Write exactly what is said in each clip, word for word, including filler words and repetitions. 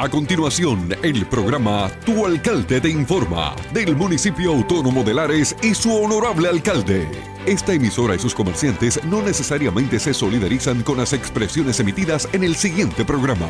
A continuación, el programa Tu Alcalde te informa del municipio autónomo de Lares y su honorable alcalde. Esta emisora y sus comerciantes no necesariamente se solidarizan con las expresiones emitidas en el siguiente programa.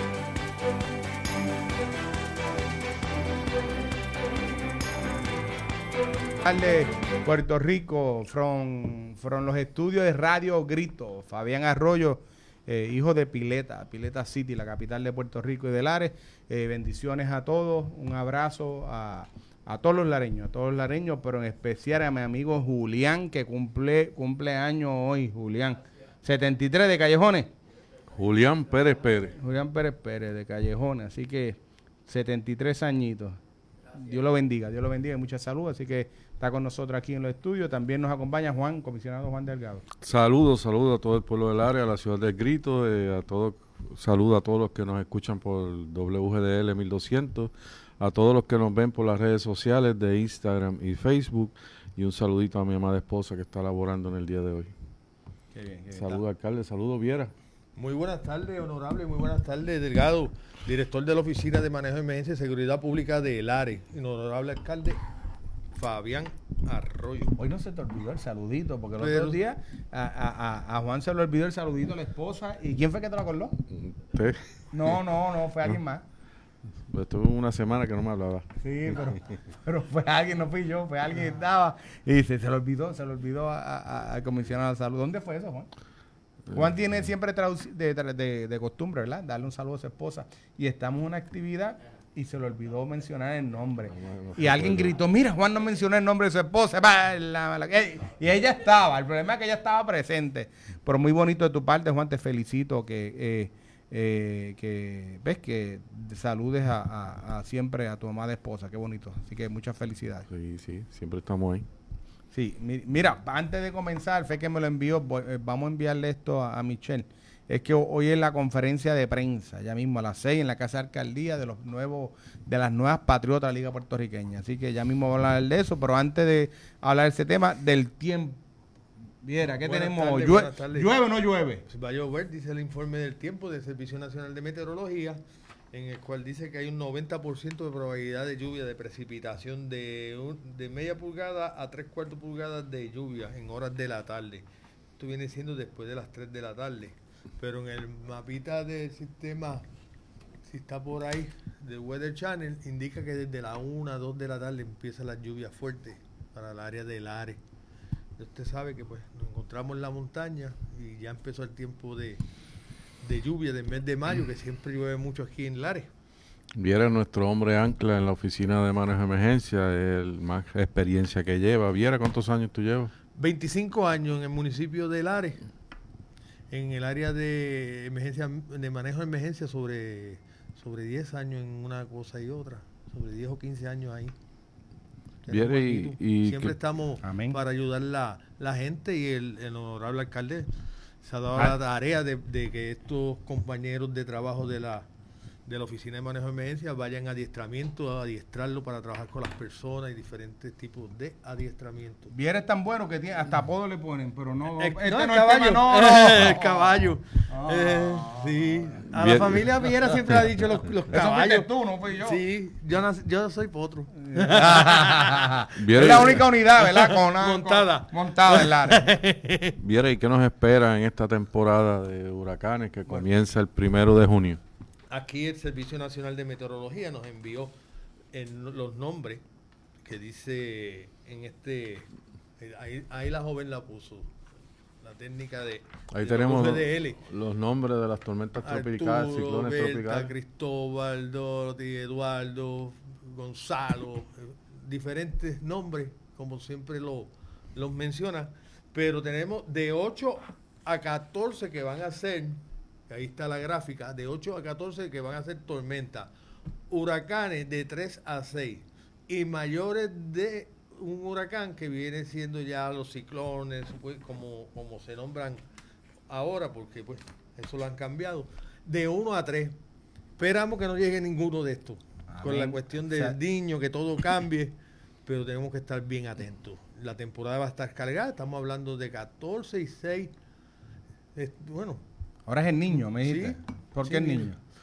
De Puerto Rico, from, from los estudios de Radio Grito, Fabián Arroyo, eh, hijo de Pileta, Pileta City, la capital de Puerto Rico y de Lares. Eh, bendiciones a todos, un abrazo a, a todos los lareños, a todos los lareños, pero en especial a mi amigo Julián, que cumple, cumple años hoy, Julián, setenta y tres de Callejones. Julián Pérez Pérez. Julián Pérez Pérez de Callejones, así que setenta y tres añitos. Dios lo bendiga, Dios lo bendiga y mucha salud, así que está con nosotros aquí en los estudios. También nos acompaña Juan, comisionado Juan Delgado. Saludos, saludos a todo el pueblo del área, a la ciudad del Grito, eh, a todos, saludos a todos los que nos escuchan por W G D L mil doscientos, a todos los que nos ven por las redes sociales de Instagram y Facebook, y un saludito a mi amada esposa que está laborando en el día de hoy. Qué bien, qué bien. Saludos, alcalde, saludos, Viera. Muy buenas tardes, honorable, muy buenas tardes, Delgado, director de la Oficina de Manejo de Emergencia y Seguridad Pública de Lares, y honorable alcalde Fabián Arroyo. Hoy no se te olvidó el saludito, porque los Pero, otros días a, a, a, a Juan se le olvidó el saludito a la esposa. ¿Y quién fue que te lo acordó? Usted, No, no, no, fue alguien más. estuve una semana que no me hablaba. Sí, pero, pero fue alguien, no fui yo, fue alguien que estaba. Y dice, se lo olvidó, se lo olvidó a- a- al comisionado de salud. ¿Dónde fue eso, Juan? Juan tiene siempre traduci- de, de, de costumbre, ¿verdad? Darle un saludo a su esposa. Y estamos en una actividad y se le olvidó mencionar el nombre. No, no Y alguien gritó, mira, Juan no mencionó el nombre de su esposa. Va, la- la- eh, y ella estaba, el problema es que ella estaba presente. Pero muy bonito de tu parte, Juan, te felicito que, eh, eh, que ves que saludes a, a- a siempre a tu amada esposa. Qué bonito. Así que muchas felicidades. Sí, sí, siempre estamos ahí. Sí, mi- mira, antes de comenzar, fue que me lo envió, voy- eh, vamos a enviarle esto a, a Michelle. Es que ho- hoy es la conferencia de prensa, ya mismo a las seis en la Casa de Alcaldía de los nuevos, de las nuevas patriotas de la Liga Puertorriqueña. Así que ya mismo vamos a hablar de eso, pero antes de hablar de ese tema, del tiempo. Viera, ¿qué Buenas tenemos? tardes, Llue- buenas tardes. ¿Llueve o no llueve? Va a llover, dice el informe del tiempo del Servicio Nacional de Meteorología, en el cual dice que hay un noventa por ciento de probabilidad de lluvia, de precipitación de, un- de media pulgada a tres cuartos pulgadas de lluvia en horas de la tarde. Esto viene siendo después de las tres de la tarde. Pero en el mapita del sistema, si está por ahí, de Weather Channel, indica que desde la una, dos de la tarde empieza la lluvia fuerte para el área del Lares. Usted sabe que pues nos encontramos en la montaña y ya empezó el tiempo de, de lluvia del mes de mayo, que siempre llueve mucho aquí en Lares. Viera nuestro hombre ancla en la oficina de manejo de emergencia, el más experiencia que lleva. Viera, ¿cuántos años tú llevas? veinticinco años en el municipio de Lares, en el área de emergencia, de manejo de emergencia, sobre, sobre diez años en una cosa y otra, sobre diez o quince años ahí. Viera, Tenemos y- aquí, y siempre que- estamos Amén. para ayudar la, la gente, y el, el honorable alcalde se ha dado Ah. la tarea de, de que estos compañeros de trabajo de la de la Oficina de Manejo de Emergencia vayan a adiestramiento, a adiestrarlo para trabajar con las personas y diferentes tipos de adiestramiento. Viera es tan bueno que tiene, hasta apodo le ponen, pero no. Eh, este no, no el es el caballo. tema, no, no. El caballo. Ah. Eh, sí. A Bien. la familia Viera siempre ha dicho los, los Eso caballos. fuiste tú, no fui yo. Sí, yo, nací- yo soy potro. Viera, Es la única unidad, ¿verdad? Con una- Montada. con- montada en Lares. Viera, ¿y qué nos espera en esta temporada de huracanes que comienza el primero de junio? Aquí el Servicio Nacional de Meteorología nos envió en los nombres que dice en este, ahí, ahí la joven la puso, la técnica de Ahí de tenemos U G D L. los nombres de las tormentas tropicales, Arturo, ciclones Berta, tropicales. Cristóbal, Dorothy, Eduardo, Gonzalo, eh, diferentes nombres, como siempre lo, los menciona, pero tenemos de ocho a catorce que van a ser, ahí está la gráfica, de ocho a catorce que van a ser tormentas, huracanes de tres a seis y mayores de un huracán que viene siendo ya los ciclones, pues, como, como se nombran ahora, porque pues eso lo han cambiado, de uno a tres. Esperamos que no llegue ninguno de estos, con la Amén. cuestión O del sea, niño, que todo cambie, pero tenemos que estar bien atentos. La temporada va a estar cargada, estamos hablando de catorce y seis, eh, bueno, Ahora es el niño, me dijiste. Sí, ¿Por sí, qué el niño. niño?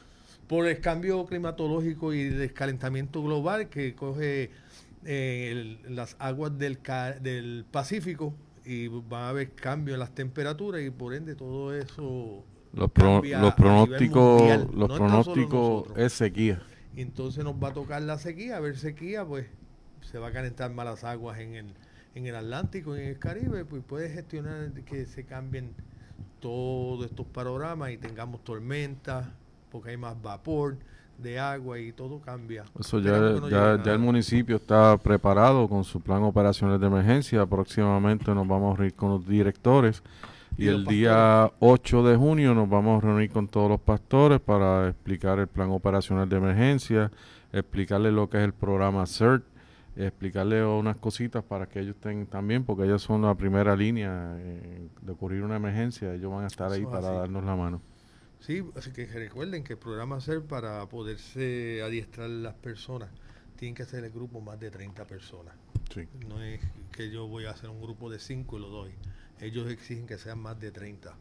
por el cambio climatológico y el descalentamiento global que coge eh, el, las aguas del, del Pacífico, y va a haber cambio en las temperaturas y por ende todo eso los, pro, los pronósticos mundial, los no pronósticos es sequía. Y entonces nos va a tocar la sequía, a ver sequía, pues se va a calentar más las aguas en el, en el Atlántico y en el Caribe, pues puede gestionar que se cambien todos estos panoramas y tengamos tormentas, porque hay más vapor de agua y todo cambia. Eso ya, no ya, ya el municipio está preparado con su plan operacional de emergencia. Próximamente nos vamos a reunir con los directores y, y el pastores? Día ocho de junio nos vamos a reunir con todos los pastores para explicar el plan operacional de emergencia, explicarles lo que es el programa C E R T, explicarles unas cositas para que ellos estén también, porque ellos son la primera línea eh, de ocurrir una emergencia. Ellos van a estar Eso ahí para así. darnos la mano. Sí, así que recuerden que el programa C E R T, para poderse adiestrar las personas, tienen que hacer el grupo más de treinta personas. Sí. No es que yo voy a hacer un grupo de cinco y lo doy. Ellos exigen que sean más de treinta.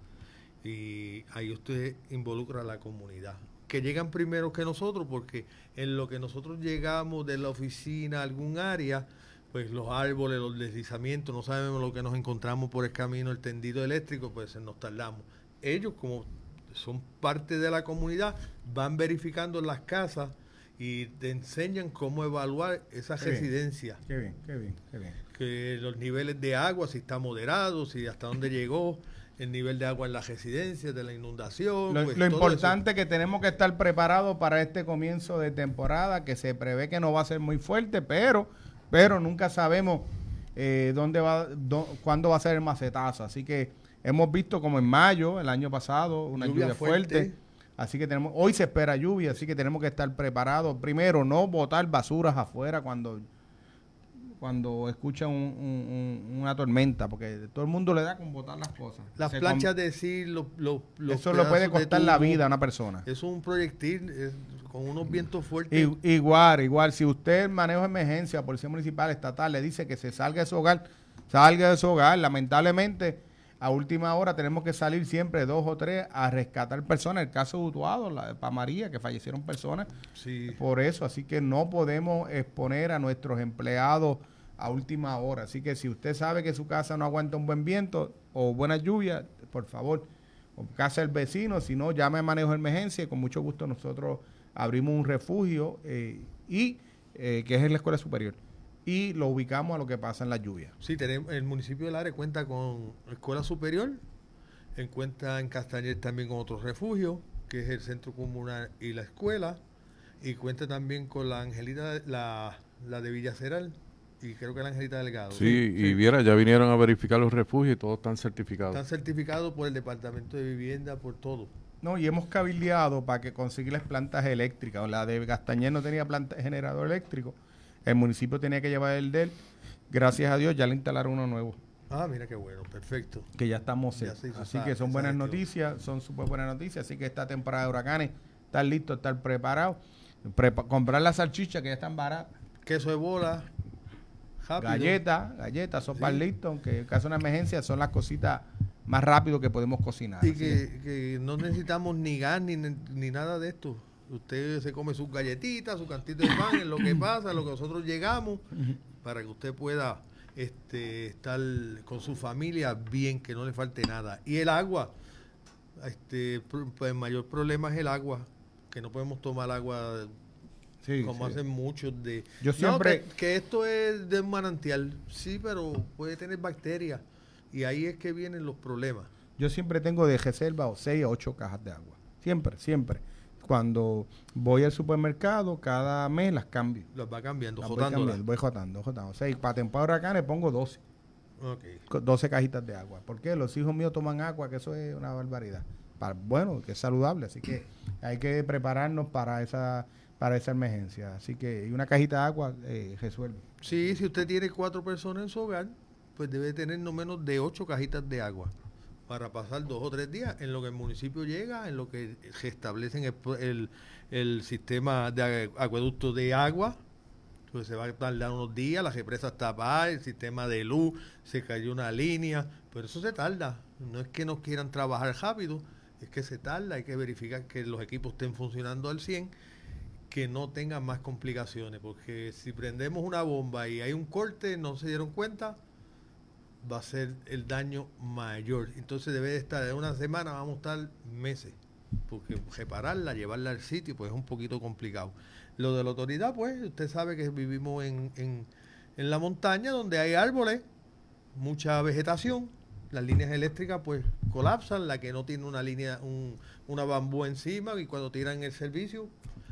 Y ahí usted involucra a la comunidad, que llegan primero que nosotros, porque en lo que nosotros llegamos de la oficina a algún área, pues los árboles, los deslizamientos, no sabemos lo que nos encontramos por el camino, el tendido eléctrico, pues nos tardamos. Ellos, como son parte de la comunidad, van verificando las casas y te enseñan cómo evaluar esa qué residencia. Bien, qué bien, qué bien, qué bien. Que los niveles de agua, si está moderado, si hasta dónde llegó el nivel de agua en la residencia, de la inundación. Lo, pues lo importante es que tenemos que estar preparados para este comienzo de temporada, que se prevé que no va a ser muy fuerte, pero, pero nunca sabemos eh, dónde va, dó, cuándo va a ser el macetazo. Así que hemos visto como en mayo, el año pasado, una lluvia, lluvia fuerte. fuerte. Así que tenemos, hoy se espera lluvia, así que tenemos que estar preparados. Primero, no botar basuras afuera cuando, cuando escucha un, un, un, una tormenta, porque todo el mundo le da con botar las cosas. Las se planchas de decir, los, los, los eso le puede costar la vida a una persona. Es un proyectil es, con unos vientos fuertes. I, igual, igual, si usted manejo de emergencia, policía municipal, estatal, le dice que se salga de su hogar, salga de su hogar. Lamentablemente, a última hora tenemos que salir siempre dos o tres a rescatar personas. El caso de Utuado, la de Pa María, que fallecieron personas sí. por eso. Así que no podemos exponer a nuestros empleados a última hora. Así que si usted sabe que su casa no aguanta un buen viento o buena lluvia, por favor, o casa del vecino, si no, llame a manejo de emergencia y con mucho gusto nosotros abrimos un refugio eh, y eh, que es en la escuela superior. Y lo ubicamos a lo que pasa en la lluvia. Sí, tenemos, el municipio de Lares cuenta con escuela superior, en cuenta en Castañer también con otro refugio, que es el centro comunal y la escuela, y cuenta también con la Angelita, la, la de Villaceral, y creo que la Angelita Delgado. Sí, sí, y sí. Viera, ya vinieron a verificar los refugios y todos están certificados. Están certificados por el Departamento de Vivienda, por todo. No, y hemos cabildeado para que conseguir las plantas eléctricas. La de Castañer no tenía planta generador eléctrico. El municipio tenía que llevar el de él. Gracias a Dios ya le instalaron uno nuevo. Ah, mira qué bueno, perfecto. Que ya estamos ya Así esa, que son buenas gestión. noticias, son súper buenas noticias. Así que esta temporada de huracanes, estar listo, estar preparado. Prepa- comprar las salchichas que ya están baratas. Queso de bola, rápido. Galletas, galletas, sopas sí. listas, aunque en caso de una emergencia son las cositas más rápido que podemos cocinar. Y que, que no necesitamos ni gas ni, ni nada de esto. Usted se come sus galletitas, su cantito de pan, en lo que pasa, lo que nosotros llegamos, uh-huh. para que usted pueda este, estar con su familia bien, que no le falte nada. Y el agua, este, pues el mayor problema es el agua, que no podemos tomar agua sí, como sí. hacen muchos de... Yo siempre... No, que, que esto es de un manantial, sí, pero puede tener bacterias, y ahí es que vienen los problemas. Yo siempre tengo de reserva o seis o ocho cajas de agua, siempre, siempre. Cuando voy al supermercado, cada mes las cambio. Las va cambiando, las voy, cambiando voy jotando, jotando. O sea, y para temporada de huracanes pongo doce. Okay. doce cajitas de agua. ¿Por qué? Los hijos míos toman agua, que eso es una barbaridad. Para, bueno, que es saludable, así que hay que prepararnos para esa para esa emergencia. Así que y una cajita de agua eh, resuelve. Sí, si usted tiene cuatro personas en su hogar, pues debe tener no menos de ocho cajitas de agua, para pasar dos o tres días en lo que el municipio llega, en lo que se establecen el, el, el sistema de acueducto de agua, pues se va a tardar unos días, la represa está tapada, el sistema de luz, se cayó una línea, pero eso se tarda. No es que no quieran trabajar rápido, es que se tarda, hay que verificar que los equipos estén funcionando al cien, que no tengan más complicaciones, porque si prendemos una bomba y hay un corte, no se dieron cuenta, va a ser el daño mayor. Entonces debe de estar de una semana, vamos a estar meses, porque repararla, llevarla al sitio, pues es un poquito complicado. Lo de la autoridad, pues usted sabe que vivimos en, en, en la montaña donde hay árboles, mucha vegetación, las líneas eléctricas pues colapsan, la que no tiene una línea, un, una bambú encima, y cuando tiran el servicio,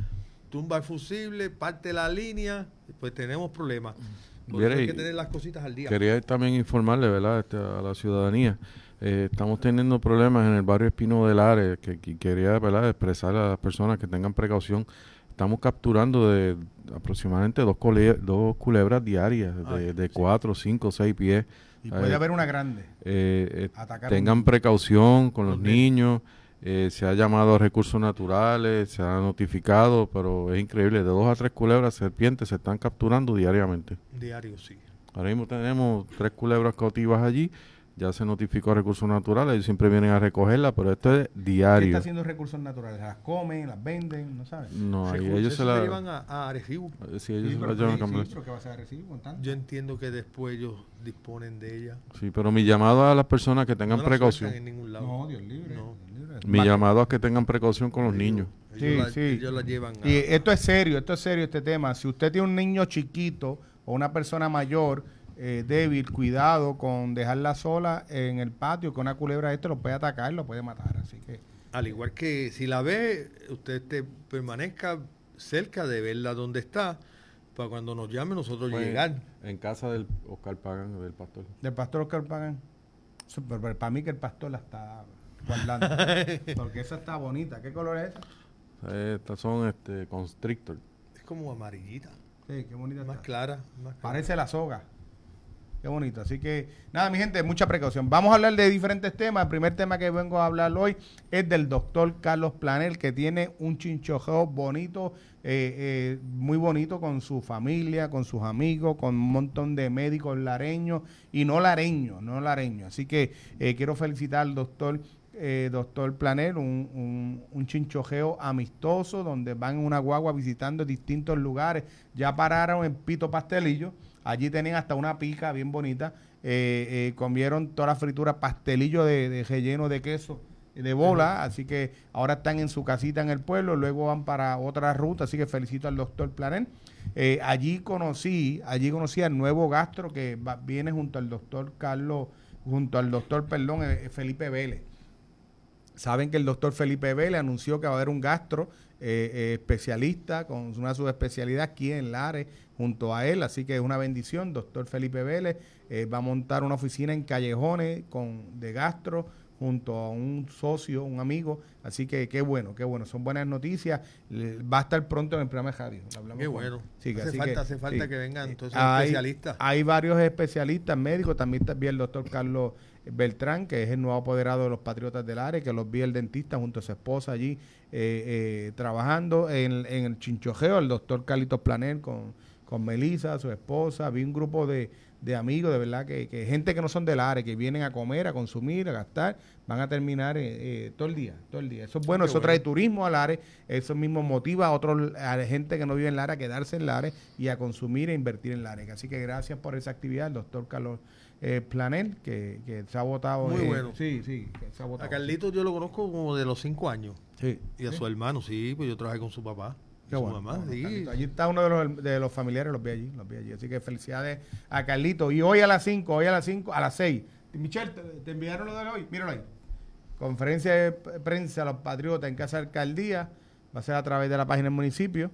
tumba el fusible, parte la línea, pues tenemos problemas. Por eso hay que tener las cositas al día. Quería también informarle, ¿verdad?, este, a la ciudadanía. Eh, estamos teniendo problemas en el barrio Espino del Ares, que, que quería, ¿verdad?, expresar a las personas que tengan precaución. Estamos capturando de aproximadamente dos, cole, dos culebras diarias, de, Ay, de sí. cuatro, cinco, seis pies. Y puede eh, haber una grande. Eh, eh, Atacar tengan un- precaución con los Los niños. Eh, se ha llamado a recursos naturales, se ha notificado, pero es increíble, de dos a tres culebras serpientes se están capturando diariamente. Diario, sí. Ahora mismo tenemos tres culebras cautivas allí, ya se notificó a recursos naturales, ellos siempre vienen a recogerlas, pero esto es ¿Qué está diario. haciendo recursos naturales? ¿Las comen, las venden? ¿No sabes? No, ahí Recursos, ellos se eso la... llevan a, a Arecibo. eh, sí, ellos Sí, se pero la llevan a sí, cambiar. sí, pero ¿qué vas a recibir con tanto? Yo entiendo que después ellos disponen de ella. Sí, pero mi llamado a las personas que tengan No la precaución, sueltan en ningún lado. No, Dios libre. No. Dios libre. mi Ma- llamado a que tengan precaución con los niños. Ellos, Sí, la, sí. ellos la llevan a... Y esto es serio, esto es serio este tema. Si usted tiene un niño chiquito o una persona mayor eh, débil, cuidado con dejarla sola en el patio, que una culebra esto lo puede atacar, lo puede matar. Así que Al igual que si la ve, usted te permanezca cerca de verla donde está, para cuando nos llame nosotros Pues, llegar. en casa del Oscar Pagan, del pastor. del pastor Oscar Pagan, eso, pero, pero para mí que el pastor la está guardando. Porque esa está bonita. ¿Qué color es esa? Eh, Estas son este, constrictor. Es como amarillita, Sí, qué bonita más está. clara. Más clara. Parece la soga. Qué bonito. Así que, nada, mi gente, mucha precaución. Vamos a hablar de diferentes temas. El primer tema que vengo a hablar hoy es del doctor Carlos Planel, que tiene un chinchojeo bonito, eh, eh, muy bonito con su familia, con sus amigos, con un montón de médicos lareños y no lareños, no lareños. Así que eh, quiero felicitar al doctor Eh, doctor Planel, un, un, un chinchojeo amistoso donde van en una guagua visitando distintos lugares. Ya pararon en Pito Pastelillo, allí tenían hasta una pica bien bonita, eh, eh, comieron toda la fritura, pastelillo de, de relleno de queso, de bola, uh-huh. Así que ahora están en su casita en el pueblo, luego van para otra ruta, así que felicito al doctor Planel. Eh, allí conocí, allí conocí al nuevo gastro que va, viene junto al doctor Carlos, junto al doctor, perdón, eh, Felipe Vélez. Saben que el doctor Felipe Vélez anunció que va a haber un gastro eh, eh, especialista con una subespecialidad aquí en Lares junto a él, así que es una bendición. Doctor Felipe Vélez eh, va a montar una oficina en Callejones con, de gastro junto a un socio, un amigo, así que qué bueno, qué bueno, son buenas noticias. Le, va a estar pronto en el programa de radio. Qué con, bueno. Sí, hace, falta, que, hace falta sí. que vengan todos esos hay, especialistas. Hay varios especialistas médicos, también vi el doctor Carlos Beltrán, que es el nuevo apoderado de los Patriotas del Área, que los vi el dentista junto a su esposa allí eh, eh, trabajando en, en el chinchojeo, el doctor Carlitos Planel con, con Melissa, su esposa, vi un grupo de, de amigos, de verdad, que, que gente que no son del área, que vienen a comer, a consumir, a gastar, van a terminar eh, eh, todo el día, todo el día. Eso es bueno, eso bueno. trae turismo al área, eso mismo motiva a otros, a la gente que no vive en el área a quedarse en el área y a consumir e invertir en el área. Así que gracias por esa actividad, el doctor Carlos Eh, Planel, que, que se ha votado. Muy eh, bueno. Sí, sí, que se ha votado. A Carlitos yo lo conozco como de los cinco años. Sí. Y a ¿Sí? su hermano, sí, pues yo trabajé con su papá. Qué su bueno, mamá, bueno, sí. Carlito. Allí está uno de los, de los familiares, los vi allí, los vi allí. Así que felicidades a Carlito. Y hoy a las cinco, hoy a las cinco, a las seis. Michelle, ¿te, te enviaron lo de hoy? Míralo ahí. Conferencia de prensa a los Patriotas en Casa Alcaldía. Va a ser a través de la página del municipio.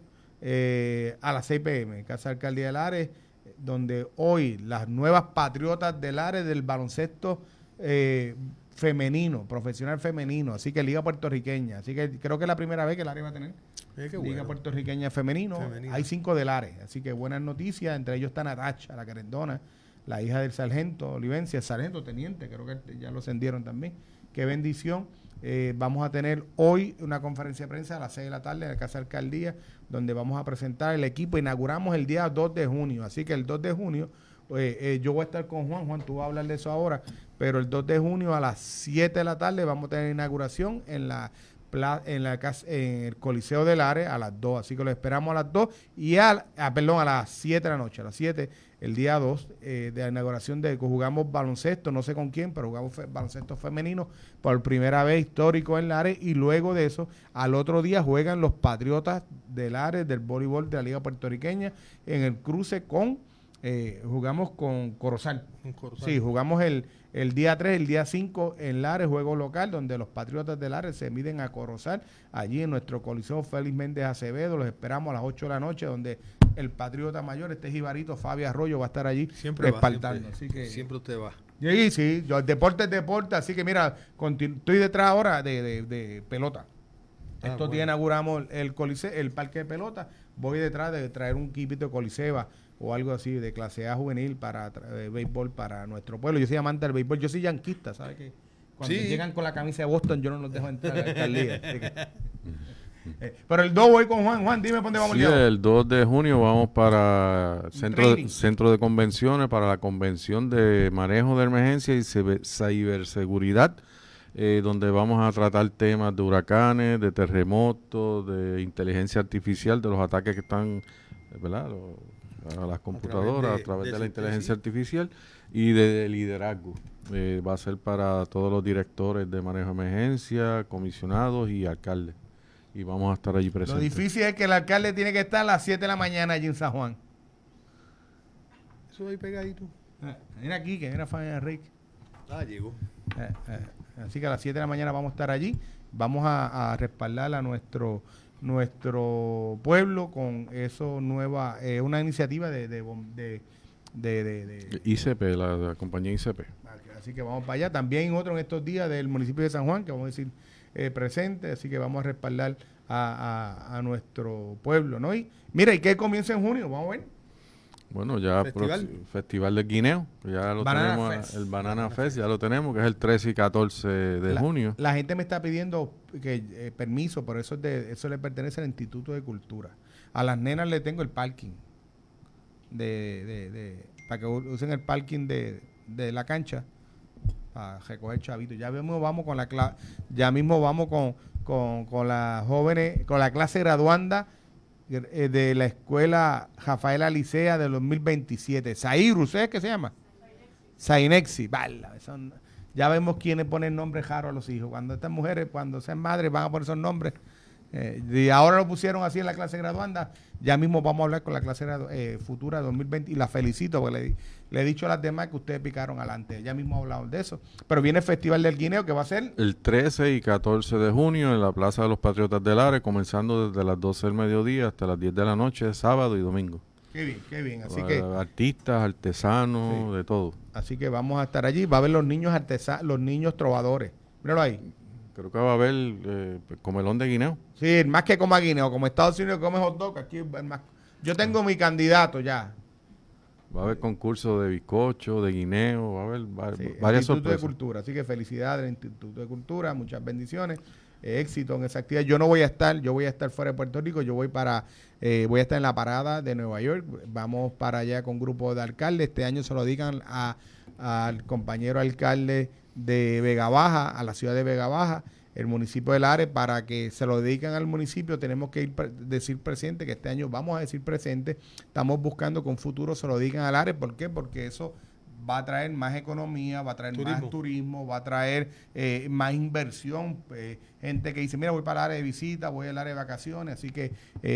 Eh, a las seis pe eme, Casa Alcaldía de Lares, donde hoy las nuevas Patriotas del Área del baloncesto eh, femenino, profesional femenino, así que Liga Puertorriqueña, así que creo que es la primera vez que el área va a tener eh, Liga bueno. Puertorriqueña femenino. femenino, hay cinco del área, así que buenas noticias, entre ellos está Natacha, la querendona, la hija del sargento Olivencia, sargento teniente, creo que ya lo ascendieron también, qué bendición. Eh, vamos a tener hoy una conferencia de prensa a las seis de la tarde en la Casa Alcaldía, donde vamos a presentar el equipo. Inauguramos el día dos de junio, así que el dos de junio eh, eh, yo voy a estar con Juan, Juan, tú vas a hablar de eso ahora, pero el dos de junio a las siete de la tarde vamos a tener inauguración en la en la casa, en el Coliseo del Lares a las dos, así que lo esperamos a las dos y a, a perdón, a las siete de la noche, a las siete, el día dos eh, de la inauguración de que jugamos baloncesto, no sé con quién, pero jugamos fe, baloncesto femenino por primera vez histórico en Lares, y luego de eso, al otro día juegan los Patriotas de Lares del voleibol de la Liga Puertorriqueña en el cruce con Eh, jugamos con Corozal. Corozal. Sí, jugamos el, el día tres, el día cinco en Lares, juego local, donde los Patriotas de Lares se miden a Corozal, allí en nuestro Coliseo Félix Méndez Acevedo. Los esperamos a las ocho de la noche, donde el Patriota Mayor, este jibarito Fabio Arroyo, va a estar allí siempre respaldando. Va, siempre, así que, siempre usted va. Sí, sí, yo, el deporte es deporte, así que mira, continu- estoy detrás ahora de, de, de pelota. Ah, Estos bueno. días inauguramos el coliseo, el parque de pelota, voy detrás de traer un equipito de coliseba o algo así de clase A juvenil para eh, béisbol para nuestro pueblo. Yo soy amante del béisbol, yo soy yanquista, ¿sabes qué? Cuando sí. llegan con la camisa de Boston yo no los dejo entrar a la alcaldía. Que, eh, pero el dos voy con Juan. Juan, dime por dónde vamos. Sí, el dos de junio vamos para centro de, centro de convenciones, para la convención de manejo de emergencia y ciberseguridad, eh, donde vamos a tratar temas de huracanes, de terremotos, de inteligencia artificial, de los ataques que están, ¿verdad?, los, a las computadoras a través de, a través de, de la inteligencia sí. artificial, y de, de liderazgo. Eh, va a ser para todos los directores de manejo de emergencia, comisionados y alcaldes. Y vamos a estar allí presentes. Lo difícil es que el alcalde tiene que estar a las siete de la mañana allí en San Juan. Eso ahí pegadito. Ah, mira aquí, que era Fabián Enrique. Ah, llegó. Eh, eh, así que a las siete de la mañana vamos a estar allí. Vamos a, a respaldar a nuestro nuestro pueblo con eso nueva, eh, una iniciativa de de, de, de, de, de I C P, la, la compañía I C P. Así que vamos para allá. También otro en estos días del municipio de San Juan, que vamos a decir eh, presente, así que vamos a respaldar a, a, a nuestro pueblo, ¿no? Y mira, ¿y qué comienza en junio? Vamos a ver. Bueno, ya Festival, prox- Festival del Guineo, ya lo Banana tenemos, Fest. el Banana, Banana Fest, Fest, ya lo tenemos, que es el trece y catorce de la, junio. La gente me está pidiendo que eh, permiso, pero eso, es de, eso le pertenece al Instituto de Cultura. A las nenas le tengo el parking, de, de, de para que usen el parking de, de la cancha, para recoger chavitos. Ya mismo vamos con la cla- ya mismo vamos con, con, con las jóvenes, con la clase graduanda de la escuela Rafaela Licea del dos mil veintisiete. Sairus, ¿sabes qué se llama? Sainexi. Vale, son, ya vemos quiénes ponen nombres raros a los hijos. Cuando estas mujeres, cuando sean madres, van a poner esos nombres. Eh, y ahora lo pusieron así en la clase graduanda. Ya mismo vamos a hablar con la clase eh, futura dos mil veinte y la felicito porque le, le he dicho a las demás que ustedes picaron adelante. Ya mismo hablamos de eso. Pero viene el Festival del Guineo, que va a ser el trece y catorce de junio en la Plaza de los Patriotas del Lares, comenzando desde las doce del mediodía hasta las diez de la noche, sábado y domingo. Qué bien, qué bien. Así uh, que artistas, artesanos, sí. de todo. Así que vamos a estar allí. Va a haber los niños artesanos, los niños trovadores. Míralo ahí. Creo que va a haber eh, comelón de guineo. Sí, más que coma guineo, como Estados Unidos come hot dog, aquí más. Yo tengo mi candidato ya. Va a haber concurso de bizcocho, de guineo, va a haber va, sí, varias Instituto sorpresas. de Cultura, así que felicidades al Instituto de Cultura, muchas bendiciones, eh, éxito en esa actividad. Yo no voy a estar, yo voy a estar fuera de Puerto Rico, yo voy para, eh, voy a estar en la parada de Nueva York, vamos para allá con un grupo de alcaldes. Este año se lo digan a, al compañero alcalde de Vega Baja, a la ciudad de Vega Baja, el municipio de Lares, para que se lo dediquen al municipio. Tenemos que ir pre- decir presente, que este año vamos a decir presente. Estamos buscando que un futuro se lo digan a Lares. ¿Por qué? Porque eso va a traer más economía, va a traer turismo. más turismo, va a traer eh, más inversión. Eh, gente que dice, mira, voy para Lares de visita, voy a Lares de vacaciones. Así que eh,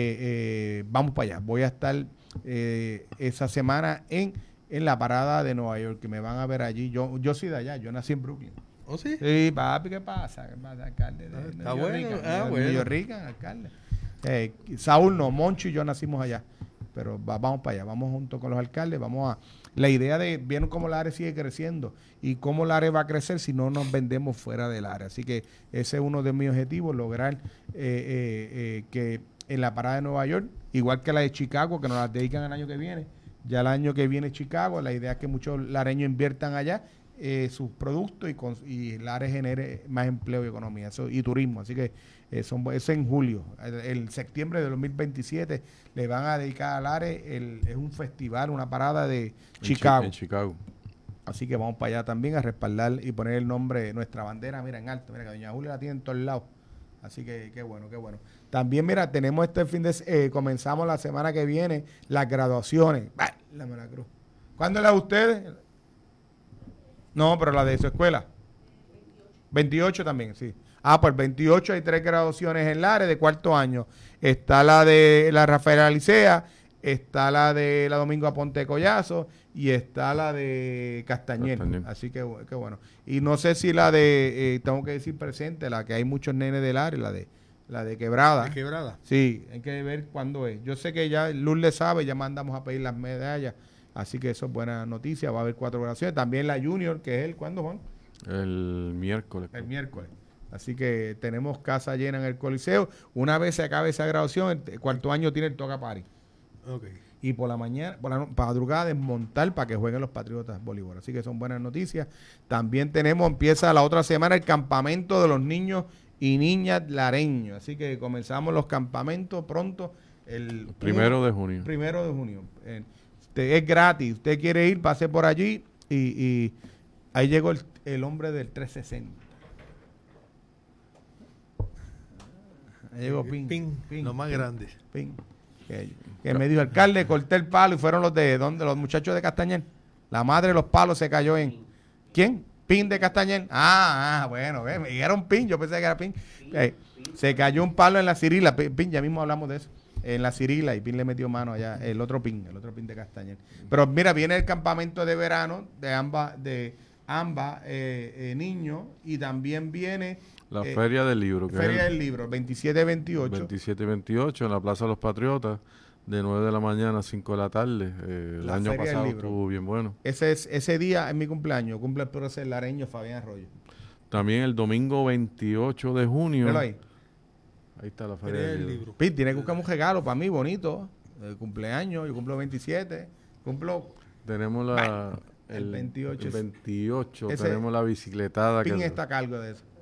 eh, vamos para allá. Voy a estar eh, esa semana en, en la parada de Nueva York, que me van a ver allí. Yo, yo soy de allá, yo nací en Brooklyn. ¿Oh, sí? Sí, papi, ¿qué pasa? ¿Qué pasa, alcalde? De, ah, de está New bueno. Rican, Ah, de bueno. New Rican, alcalde. Eh, Saúl no, Moncho y yo nacimos allá. Pero va, vamos para allá, vamos junto con los alcaldes, vamos a... La idea de, vieron cómo Lares sigue creciendo y cómo Lares va a crecer si no nos vendemos fuera del área. Así que ese es uno de mis objetivos, lograr eh, eh, eh, que en la parada de Nueva York, igual que la de Chicago, que nos la dedican el año que viene, ya el año que viene Chicago, la idea es que muchos lareños inviertan allá. eh, sus productos y, con, y Lares genere más empleo y economía eso, y turismo. Así que eh, son, eso es en julio. El, el septiembre de dos mil veintisiete le van a dedicar a Lares, el, es un festival, una parada de Chicago. En Chicago. Así que vamos para allá también a respaldar y poner el nombre, nuestra bandera, mira, en alto. Mira que Doña Julia la tiene en todos lados. Así que qué bueno, qué bueno. También, mira, tenemos este fin de... Eh, comenzamos la semana que viene las graduaciones. ¡Bah! La Mala Cruz. ¿Cuándo es la de ustedes? No, pero la de su escuela. veintiocho también, sí. Ah, pues veintiocho hay tres graduaciones en Lares de cuarto año. Está la de la Rafael Alicea, está la de la Domingo Aponte Collazo y está la de Castañer. Castañer. Así que, que bueno. Y no sé si la de, eh, tengo que decir presente, la que hay muchos nenes del área, la de la de Quebrada. ¿De Quebrada? Sí, hay que ver cuándo es. Yo sé que ya Luz le sabe, ya mandamos a pedir las medallas, así que eso es buena noticia. Va a haber cuatro graduaciones. También la Junior, que es el, ¿cuándo, Juan? El miércoles. El miércoles. Así que tenemos casa llena en el Coliseo. Una vez se acabe esa graduación, el cuarto año tiene el Toca Party. Okay. Y por la mañana, por la madrugada, desmontar para que jueguen los Patriotas voleibol. Así que son buenas noticias. También tenemos, empieza la otra semana el campamento de los niños y niñas lareños. Así que comenzamos los campamentos pronto. El primero uno, de junio. Primero de junio. Eh, usted, es gratis. Usted quiere ir, pase por allí y, y ahí llegó el, el hombre del trescientos sesenta. Ahí llegó Pin. Pin, Pin los más Pin, grandes. Pin. Que, que me dijo, alcalde, corté el palo y fueron los de ¿dónde? Los muchachos de Castañer. La madre de los palos se cayó en... ¿Quién? Pin de Castañer. Ah, ah, bueno, ve, me dijeron Pin, yo pensé que era Pin. Eh, se cayó un palo en la Cirila. Pin, ya mismo hablamos de eso. En la Cirila y Pin le metió mano allá. El otro Pin, el otro Pin de Castañer. Pero mira, viene el campamento de verano de ambas, de ambas eh, eh, niños y también viene... La eh, Feria del Libro. Que Feria es del Libro, veintisiete veintiocho. veintisiete veintiocho en la Plaza de los Patriotas, de nueve de la mañana a cinco de la tarde. Eh, el La año Feria del pasado Libro. estuvo bien bueno. Ese es ese día es mi cumpleaños, cumple el prócer lareño Fabián Arroyo. También el domingo veintiocho de junio. Míralo ahí. Ahí está la Feria Feria del del Libro. Libro. Pete, tiene que buscar un regalo para mí bonito. El cumpleaños, yo cumplo veintisiete, cumplo... Tenemos la... El veintiocho. El veintiocho Ese- tenemos la bicicletada. Pin que, está a cargo de eso.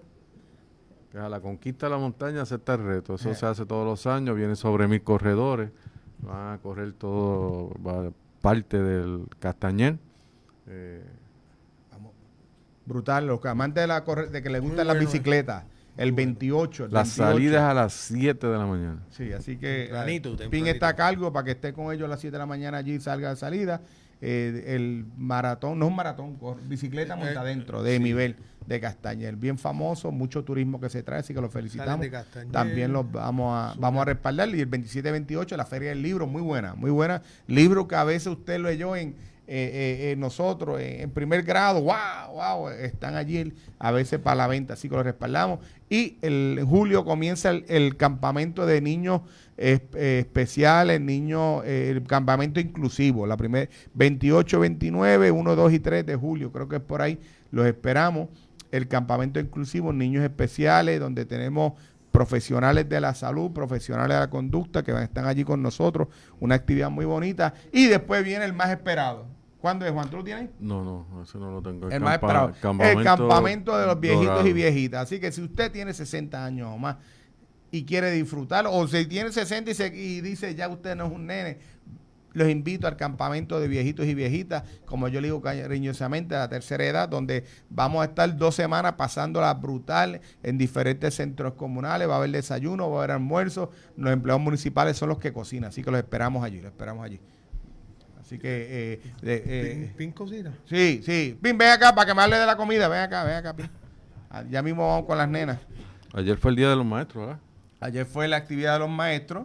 que a la conquista de la montaña acepta el reto. Eso Eh. se hace todos los años. Viene sobre mil corredores. Van a correr todo, va, parte del Castañer. Eh, Vamos. Brutal, los amantes de la corre- de que les gustan Muy las bueno, bicicletas. El veintiocho. El la veintiocho. salida es a las siete de la mañana. Sí, así que Tempranito, eh, Pin tempranito. está a cargo para que esté con ellos a las siete de la mañana allí y salga de salida. Eh, el maratón, no es un maratón, cor- bicicleta monta adentro de sí. nivel de Castañer, bien famoso, mucho turismo que se trae, así que los felicitamos. de Castañer. También los vamos a Súper. vamos a respaldar. Y el veintisiete veintiocho la Feria del Libro, muy buena, muy buena. Libro que a veces usted leyó en eh, eh, eh, nosotros en, en primer grado, wow, wow, están allí a veces para la venta, así que los respaldamos. Y el en julio comienza el, el campamento de niños eh, eh, especiales, niños, eh, el campamento inclusivo, la primera veintiocho, veintinueve, uno, dos y tres de julio, creo que es por ahí, los esperamos. El campamento inclusivo, niños especiales, donde tenemos profesionales de la salud, profesionales de la conducta que van- están allí con nosotros, una actividad muy bonita. Y después viene el más esperado. ¿Cuándo es, Juan? ¿Tú lo tienes? No, no, eso no lo tengo. El más esperado. El campamento de los viejitos y viejitas. Así que si usted tiene sesenta años o más y quiere disfrutarlo, o si tiene sesenta y, se, y dice ya usted no es un nene, los invito al campamento de viejitos y viejitas, como yo le digo cariñosamente, a la tercera edad, donde vamos a estar dos semanas pasándola brutal en diferentes centros comunales. Va a haber desayuno, va a haber almuerzo. Los empleados municipales son los que cocinan, así que los esperamos allí, los esperamos allí. Así que... Eh, de, eh, Pin, Pin cocina. Sí, sí. Pin, ven acá para que me hable de la comida. Ven acá, ven acá, Pin. Ah, ya mismo vamos con las nenas. Ayer fue el Día de los Maestros, ¿verdad? Ayer fue la actividad de los maestros.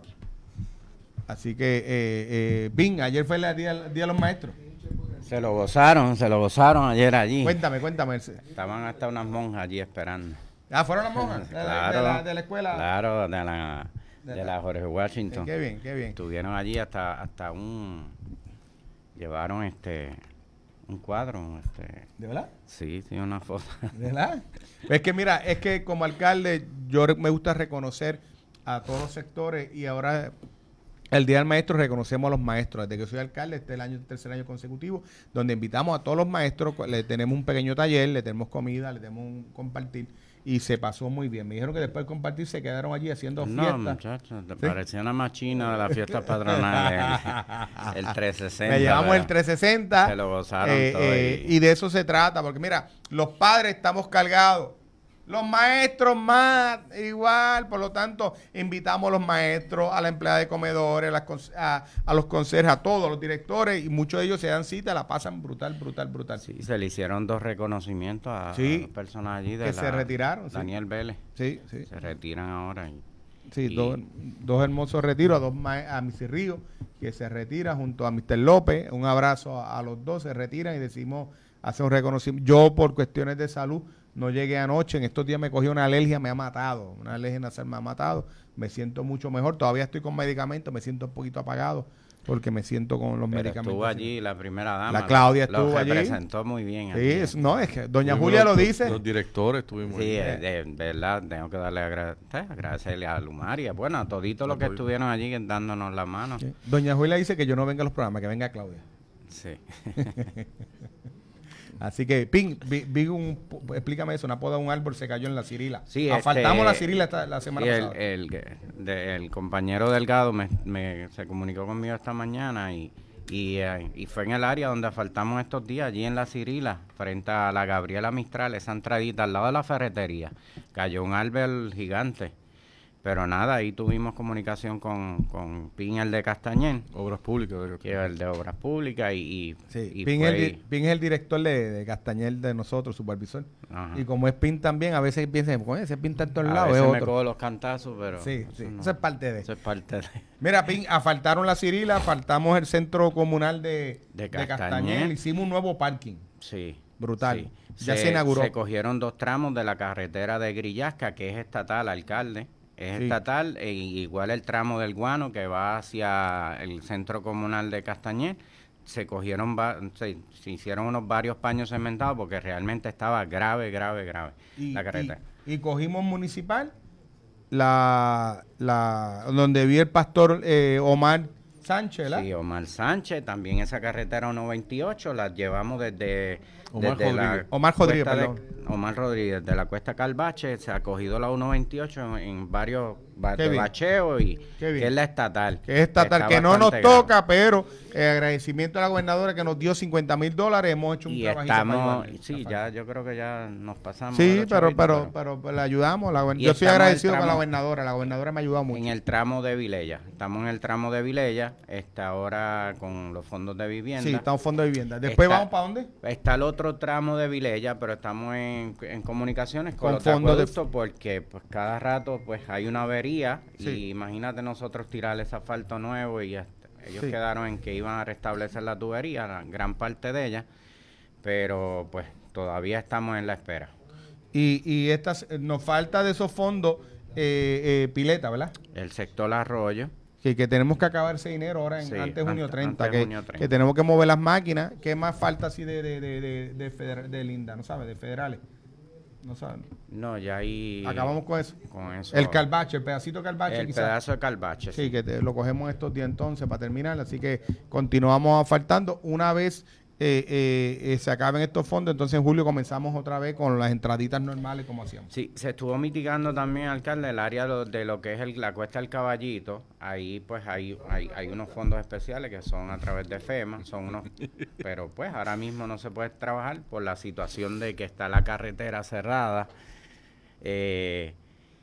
Así que, eh, eh, Pin, ayer fue el día, el día de los maestros. Se lo gozaron, se lo gozaron ayer allí. Cuéntame, cuéntame. Estaban hasta unas monjas allí esperando. Ah, ¿fueron las monjas? De, la- Claro, de la, de la escuela. Claro, de la, De de la- la Jorge Washington. Qué bien, qué bien. Estuvieron allí hasta hasta un... Llevaron este un cuadro. Este, ¿De verdad? sí, sí, una foto. ¿De verdad? Es que mira, es que como alcalde yo re- me gusta reconocer a todos los sectores y ahora El Día del Maestro reconocemos a los maestros. Desde que soy alcalde, este es el año, el tercer año consecutivo, donde invitamos a todos los maestros, le tenemos un pequeño taller, le tenemos comida, le tenemos un compartir, y se pasó muy bien. Me dijeron que después del compartir se quedaron allí haciendo No, fiestas. muchachos, te ¿Sí? parecía una machina de las fiestas patronales. El, el trescientos sesenta. Le llevamos pero el trescientos sesenta. Se lo gozaron eh, todo. eh, y- y de eso se trata, porque mira, los padres estamos cargados. Los maestros más igual, por lo tanto, invitamos a los maestros, a la empleada de comedores, a, las con- a, a los conserjes, a todos los directores, y muchos de ellos se dan cita, la pasan brutal, brutal, brutal. Sí, se le hicieron dos reconocimientos a, Sí, a dos personas allí. De que la- se retiraron, sí. Daniel Vélez. Sí, sí. Se retiran ahora. y- Sí, y- dos, dos hermosos retiros, a dos ma- a Missy Río, que se retira junto a mister López. Un abrazo a, a los dos, se retiran y decimos hacer un reconocimiento. Yo, por cuestiones de salud, no llegué anoche. En estos días me cogió una alergia, me ha matado. Una alergia nasal me ha matado. Me siento mucho mejor. Todavía estoy con medicamentos, me siento un poquito apagado porque me siento con los Pero medicamentos. estuvo allí la primera dama. La Claudia lo estuvo allí. representó muy bien. Sí, allí. es- no, es que doña Tuvimos Julia los- lo dice. Los directores estuvimos Sí, ahí. eh, de, de verdad, tengo que darle agra- eh, agradecerle a Lumaria, bueno, a toditos los que Apoyo. estuvieron allí dándonos la mano. Sí. Doña Julia dice que yo no venga a los programas, que venga Claudia. Sí. Así que, Pin, vi, vi un, explícame eso, una poda de un árbol se cayó en la Cirila. Sí, Asfaltamos este, la Cirila esta- la semana Y el, pasada. el, de- el compañero Delgado me, me- se comunicó conmigo esta mañana y, y, eh, y fue en el área donde faltamos estos días, allí en la Cirila, frente a la Gabriela Mistral, esa entradita al lado de la ferretería. Cayó un árbol gigante. Pero nada, ahí tuvimos comunicación con, con Pin, el de Castañén, Obras públicas. de- que es el de Obras Públicas, y, y, Sí, y Pin, fue es el, ahí. di- Pin es el director de, de Castañel de nosotros, supervisor. Ajá. Y como es Pin también, a veces piensan, "Coño, ese Pin está en todos A lados, es veces me otro". cojo los cantazos, pero Sí, sí, eso, no- eso es parte de. eso es parte de... Mira, Pin, asfaltaron la Cirila, faltamos el centro comunal de, De de Castañel. Castañel, hicimos un nuevo parking. Sí. Brutal. sí. Ya se inauguró. Se cogieron dos tramos de la carretera de Grillasca, que es estatal, alcalde. Es Sí. estatal, e igual el tramo del Guano, que va hacia el centro comunal de Castañer. Se cogieron, va- se, se hicieron unos varios paños cementados porque realmente estaba grave, grave, grave Y, la carretera. y- y cogimos municipal, la, la donde vi el pastor eh, Omar Sánchez, ¿verdad? Sí, Omar Sánchez, también esa carretera uno veintiocho la llevamos desde, Omar desde la Rodríguez. Omar Rodríguez, cuesta de- perdón. Omar Rodríguez, de la Cuesta Calvache, se ha cogido la uno veintiocho en, en varios ba- Qué de bien. bacheo y Qué bien. que es la estatal. Que es estatal, Está que no nos bastante grave. toca, pero eh, agradecimiento a la gobernadora que nos dio cincuenta mil dólares, hemos hecho un Y trabajito para estamos, ayudarle. sí, ya yo creo que ya nos pasamos. Sí, de los pero, chavitos, pero, pero, pero le ayudamos. La, gober- Y yo soy estamos en el agradecido con la tramo- gobernadora. La gobernadora me ha ayudado mucho. En el tramo de Vilella. Estamos en el tramo de Vilella, está ahora con los fondos de vivienda. Sí, estamos en fondo de vivienda. Después Está- vamos para dónde? Está el otro tramo de Vilella, pero estamos en, en comunicaciones con, Con los fondos de- acueductos porque pues cada rato pues hay una avería Sí. y imagínate nosotros tirar ese asfalto nuevo y hasta- ellos Sí. quedaron en que iban a restablecer la tubería, la gran parte de ella, pero pues todavía estamos en la espera. Y, y estas, nos falta de esos fondos eh, eh, pileta, ¿verdad? El sector Arroyo, Que, que tenemos que acabar ese dinero ahora en Sí, antes de junio antes- treinta, antes de que, junio treinta. que tenemos que mover las máquinas. ¿Qué más falta así de, de, de, de, de, federal- de Linda? ¿No sabes? De federales. No sabes. no, ya ahí... Acabamos con eso. con eso. El calvache, el pedacito de calvache. El quizás. pedazo de Calvache, Sí, que te- lo cogemos estos días entonces para terminar. Así que continuamos asfaltando. Una vez eh, eh, eh, se acaben estos fondos, entonces en julio comenzamos otra vez con las entraditas normales como hacíamos. Sí, se estuvo mitigando también, alcalde, el área lo- de lo que es el- la Cuesta del Caballito. Ahí pues hay, hay, hay unos fondos especiales que son a través de FEMA, son unos, pero pues ahora mismo no se puede trabajar por la situación de que está la carretera cerrada. Eh,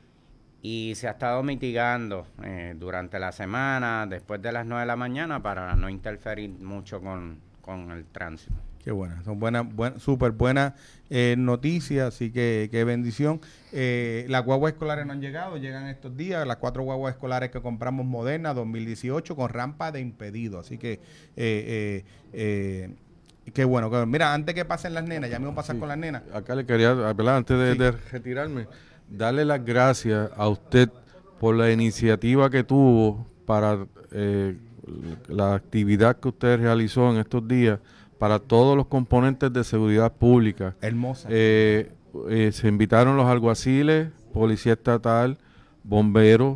y se ha estado mitigando eh, durante la semana, después de las nueve de la mañana, para no interferir mucho con, con el tránsito. Qué buenas, son buenas, buenas súper buenas eh, noticias, así que qué bendición. Eh, las guaguas escolares no han llegado, llegan estos días, las cuatro guaguas escolares que compramos modernas dos mil dieciocho con rampa de impedido, así que eh, eh, eh, qué bueno. qué- Mira, antes que pasen las nenas, ya me voy a pasar Sí. con las nenas. Acá le quería, ¿verdad? Antes de, Sí. de retirarme, darle las gracias a usted por la iniciativa que tuvo para eh, la actividad que usted realizó en estos días para todos los componentes de seguridad pública. Hermosa. Eh, eh, se invitaron los alguaciles, policía estatal, bomberos,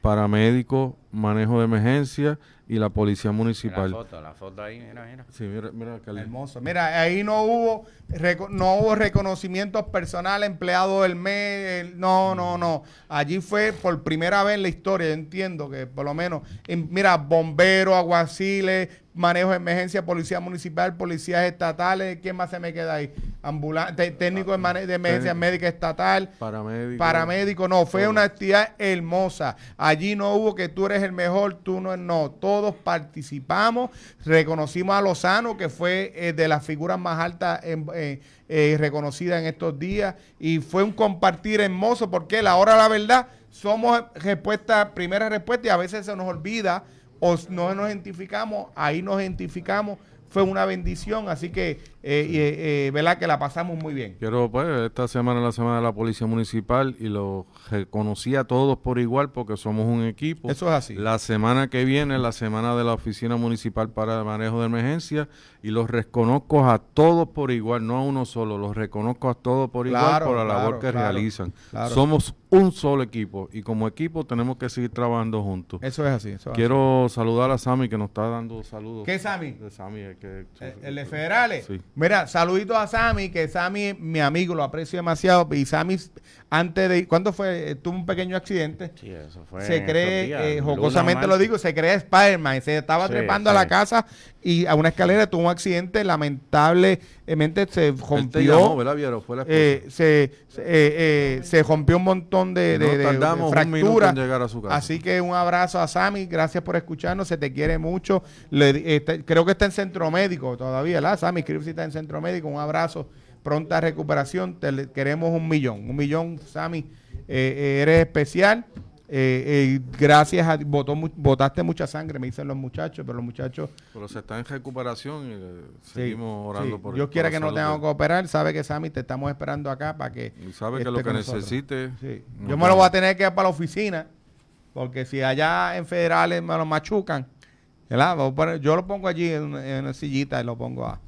paramédicos, manejo de emergencia y la policía municipal. La foto, la foto ahí, mira, mira. Sí, mira, mira, alcalde. Hermoso. Mira, ahí no hubo reco- no hubo reconocimientos personales, empleado del mes, el- no, no, no. Allí fue por primera vez en la historia, yo entiendo que por lo menos, en- mira, bomberos, aguaciles, manejo de emergencia, policía municipal, policías estatales, ¿quién más se me queda ahí? Ambulante, técnico de, mane- de emergencia Técnico. médica estatal. Paramédico. Paramédico, no, fue Todo. una actividad hermosa. Allí no hubo que tú eres el mejor, tú no, no. Todos participamos, reconocimos a Lozano, que fue eh, de las figuras más altas en, eh, eh, reconocidas en estos días, y fue un compartir hermoso, porque la hora la verdad, somos respuesta, primera respuesta, y a veces se nos olvida, o no nos identificamos, ahí nos identificamos. Fue una bendición, así que, eh, y, eh, eh, ¿verdad? Que la pasamos muy bien. Quiero, pues, esta semana es la semana de la Policía Municipal y lo reconocí a todos por igual porque somos un equipo. Eso es así. La semana que viene es la semana de la Oficina Municipal para el Manejo de Emergencia y los reconozco a todos por igual, no a uno solo, los reconozco a todos por igual Claro, por la claro, labor que claro, realizan. claro. Somos un solo equipo y como equipo tenemos que seguir trabajando juntos. Eso es así. Eso es Quiero saludar a Sammy que nos está dando saludos. ¿Qué, Sammy? De Sammy, el que... El, el de Federales. Sí. Mira, saluditos a Sammy, que Sammy es mi amigo, lo aprecio demasiado. Y Sammy, antes de... ¿Cuándo fue? Eh, Tuvo un pequeño accidente. Sí, eso fue. Se en cree, estos días, eh, lunes jocosamente o lo martes. digo, se cree Spider-Man. Se estaba Sí, trepando sí. a la casa y a una escalera tuvo un accidente. Lamentablemente se Él te rompió. llamó, ¿verdad, Viero? Fue la esposa. eh, se, se, eh, eh, se rompió un montón de, de, No de- tardamos de un minuto fracturas. en llegar a su casa. Así que un abrazo a Sammy, gracias por escucharnos, se te quiere mucho. Le, eh, está- creo que está en Centro Médico todavía, ¿verdad? Sammy, creo que sí está en Centro Médico. Un abrazo, pronta recuperación. Te le- queremos un millón, un millón, Sammy. Eh, eh, eres especial. Eh, eh, gracias a votó, mu- votaste mucha sangre, me dicen los muchachos, pero los muchachos Pero se está en recuperación y eh, sí, seguimos orando sí. por Dios por quiera la que no salud tengamos de que operar, sabe que Sammy te estamos esperando acá para que él. Y sabe que esté lo que con nosotros. necesite. Sí. nos Yo me lo llama. voy a tener que ir para la oficina, porque si allá en Federales me lo machucan, ¿verdad? Voy a poner- yo lo pongo allí en, una- en una sillita y lo pongo a,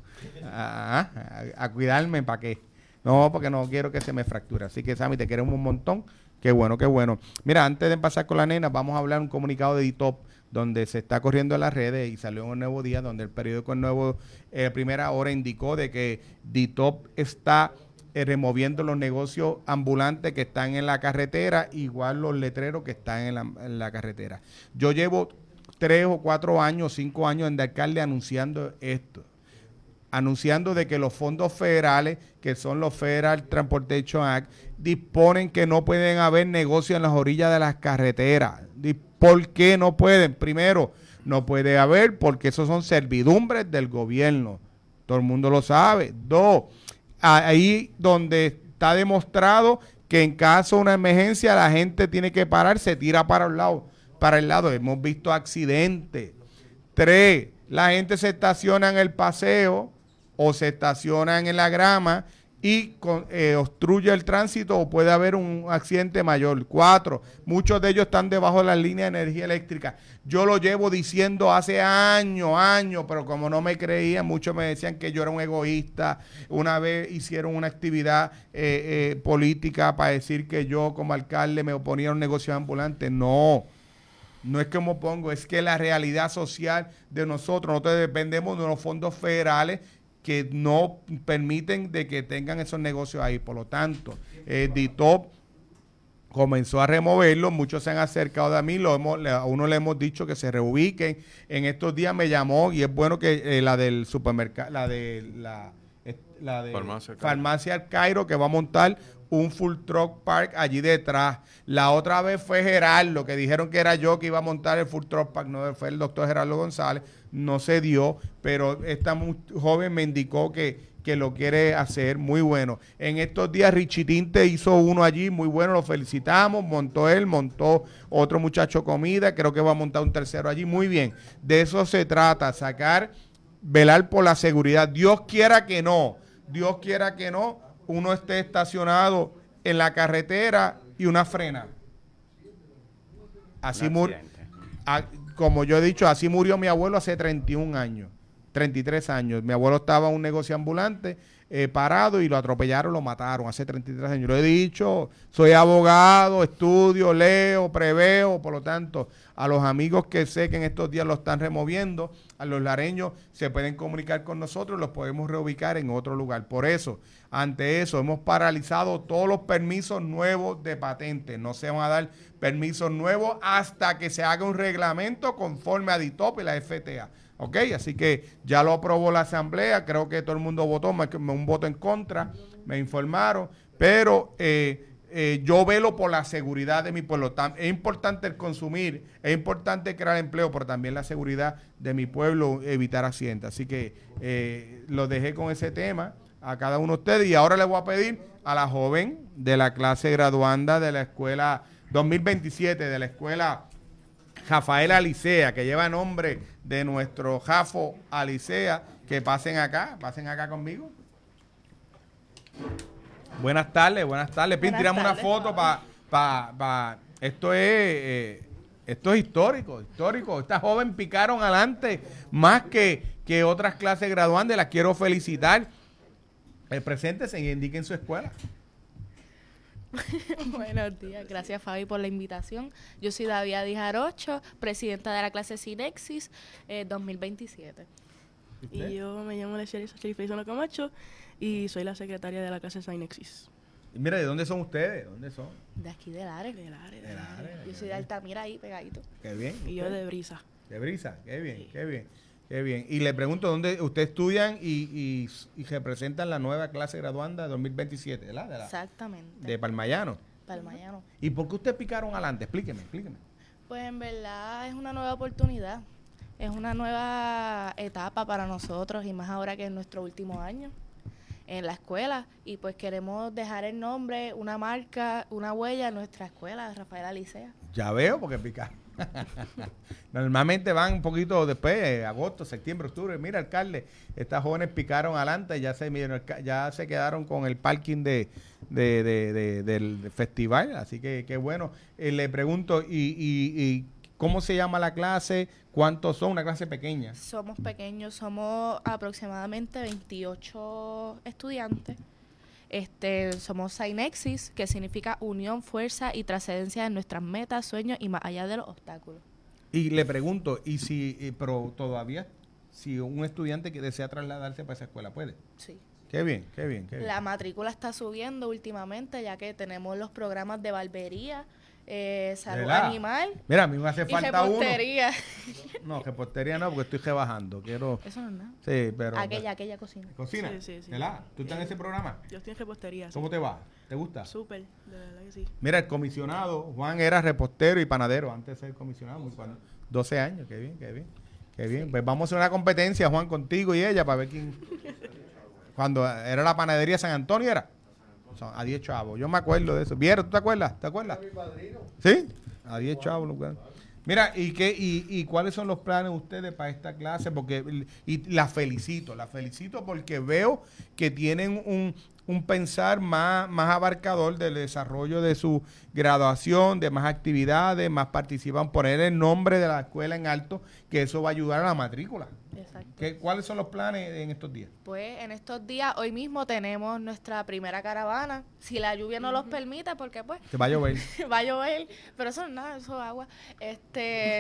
a, a- a cuidarme para que, no, porque no quiero que se me fracture. Así que Sammy, te queremos un montón. Qué bueno, qué bueno. Mira, antes de pasar con la nena, vamos a hablar un comunicado de D I T O P, donde se está corriendo en las redes y salió en un Nuevo Día, donde el periódico El Nuevo, eh, Primera Hora, indicó de que D I T O P está eh, removiendo los negocios ambulantes que están en la carretera, igual los letreros que están en la, en la carretera. Yo llevo tres o cuatro años, cinco años en de alcalde anunciando esto, anunciando de que los fondos federales, que son los Federal Transportation Act, disponen que no pueden haber negocios en las orillas de las carreteras. Di- ¿Por qué no pueden? Primero, no puede haber porque esos son servidumbres del gobierno. Todo el mundo lo sabe. Dos, ahí donde está demostrado que en caso de una emergencia la gente tiene que parar, se tira para el lado. Para el lado. Hemos visto accidentes. Tres, la gente se estaciona en el paseo o se estacionan en la grama y con, eh, obstruye el tránsito o puede haber un accidente mayor. Cuatro, muchos de ellos están debajo de las líneas de energía eléctrica. Yo lo llevo diciendo hace años, años, pero como no me creían, muchos me decían que yo era un egoísta. Una vez hicieron una actividad eh, eh, política para decir que yo como alcalde me oponía a un negocio ambulante. No. No es que me opongo, es que la realidad social de nosotros, nosotros dependemos de unos fondos federales que no permiten de que tengan esos negocios ahí. Por lo tanto, eh, D I T O P comenzó a removerlo, muchos se han acercado a mí, lo hemos, le- a uno le hemos dicho que se reubiquen. En estos días me llamó y es bueno que eh, la del supermercado, la de la, eh, la de Farmacia Cairo. Farmacia El Cairo, que va a montar un full truck park allí detrás. La otra vez fue Gerardo, que dijeron que era yo que iba a montar el full truck park, no fue el doctor Gerardo González, no se dio, pero esta mu- joven me indicó que, que lo quiere hacer, muy bueno. En estos días Richie Tinte hizo uno allí, muy bueno, lo felicitamos, montó él, montó otro muchacho comida, creo que va a montar un tercero allí, muy bien. De eso se trata, sacar, velar por la seguridad. Dios quiera que no, Dios quiera que no, uno esté estacionado en la carretera y una frena. Así Un murió, accidente. como yo he dicho, así murió mi abuelo hace treinta y un años, treinta y tres años. Mi abuelo estaba en un negocio ambulante, eh, parado y lo atropellaron, lo mataron hace treinta y tres años. Lo he dicho, soy abogado, estudio, leo, preveo, por lo tanto, a los amigos que sé que en estos días lo están removiendo, a los lareños se pueden comunicar con nosotros, los podemos reubicar en otro lugar. Por eso, ante eso, hemos paralizado todos los permisos nuevos de patentes. No se van a dar permisos nuevos hasta que se haga un reglamento conforme a D I T O P y la F T A. ¿Ok? Así que ya lo aprobó la Asamblea, creo que todo el mundo votó, más que un voto en contra, me informaron, pero eh, eh, yo velo por la seguridad de mi pueblo. Tam- es importante el consumir, es importante crear empleo, pero también la seguridad de mi pueblo, evitar accidentes. Así que eh, lo dejé con ese tema a cada uno de ustedes y ahora le voy a pedir a la joven de la clase graduanda de la escuela dos mil veintisiete, de la escuela Rafael Alicea, que lleva nombre de nuestro Jafo Alicea, que pasen acá, pasen acá conmigo. Buenas tardes, buenas tardes. Pin, Buenas tiramos tardes, una foto para... Pa, pa, esto es... Eh, esto es histórico, histórico. Esta joven picaron adelante más que, que otras clases graduandas. Las quiero felicitar. Eh, preséntese y indiquen su escuela. Buenos días, gracias Fabi por la invitación. Yo soy Davia Dijarocho, presidenta de la clase Sinexis eh, dos mil veintisiete. Y yo me llamo Lecheri Sacheri Feliciano Camacho y soy la secretaria de la clase Sinexis. Y mira, ¿de dónde son ustedes? ¿Dónde son? De aquí de Lares. De Lares, De Lares. Yo soy de Altamira ahí pegadito. Qué bien. Y yo de Brisa. De Brisa, qué bien, qué bien, qué bien. Y le pregunto, ¿dónde ustedes estudian y, y, y representan la nueva clase graduanda de dos mil veintisiete, ¿verdad? De, la, Exactamente. de Palmayano. Palmayano. ¿Y por qué ustedes picaron adelante? Explíqueme, explíqueme. Pues en verdad es una nueva oportunidad. Es una nueva etapa para nosotros y más ahora que es nuestro último año en la escuela. Y pues queremos dejar el nombre, una marca, una huella en nuestra escuela, Rafael Alicea. Ya veo, porque picaron. Normalmente van un poquito después, eh, agosto, septiembre, octubre. Mira, alcalde, estas jóvenes picaron adelante y ya se, miren, ya se quedaron con el parking de, de, de, de, del festival. Así que qué bueno. Eh, le pregunto, ¿y, y, y cómo se llama la clase? ¿Cuántos son? Una clase pequeña. Somos pequeños, somos aproximadamente veintiocho estudiantes. Este, somos Sinexis, que significa unión, fuerza y trascendencia de nuestras metas, sueños y más allá de los obstáculos. Y le pregunto, ¿y si, eh, pero todavía, si un estudiante que desea trasladarse para esa escuela, puede? Sí. Qué bien, qué bien, qué bien. La matrícula está subiendo últimamente, ya que tenemos los programas de barbería, eh, salud ¿Verdad? animal Mira, a mí me hace y falta uno. repostería. No, repostería no, porque estoy rebajando. Quiero. Eso no es nada. Sí, pero. Aquella, aquella cocina. ¿Cocina? Sí, sí, sí. ¿Verdad? ¿Tú estás en ese programa? Yo estoy en repostería. ¿Cómo te va? ¿Te gusta? Súper, de verdad que sí. Mira, el comisionado, Juan era repostero y panadero antes de ser comisionado, muy cuando, doce años, qué bien, qué bien, qué bien. Pues vamos a hacer una competencia, Juan, contigo y ella, para ver quién. Cuando era la panadería San Antonio, era. Son a diez chavos, yo me acuerdo de eso. ¿Vieron? ¿Tú te acuerdas? ¿Te acuerdas? ¿Sí? A diez chavos. Lugar. Mira, ¿y qué y, y cuáles son los planes de ustedes para esta clase? Porque y la felicito, la felicito porque veo que tienen un, un pensar más, más abarcador del desarrollo de su graduación, de más actividades, más participan, poner el nombre de la escuela en alto, que eso va a ayudar a la matrícula. Exacto. ¿Qué, ¿Cuáles son los planes en estos días? Pues en estos días, hoy mismo tenemos nuestra primera caravana. Si la lluvia no los permite, porque pues Que va a llover. va a llover, pero eso no es nada, eso es agua. Este,